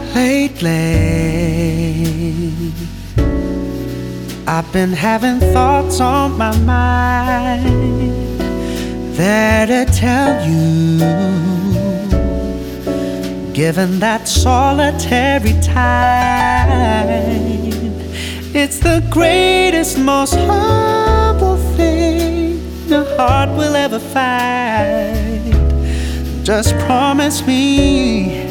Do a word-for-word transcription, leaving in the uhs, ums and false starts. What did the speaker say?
Lately, I've been having thoughts on my mind there to tell you. Given that solitary time, it's the greatest, most humble thing your heart will ever find. Just promise me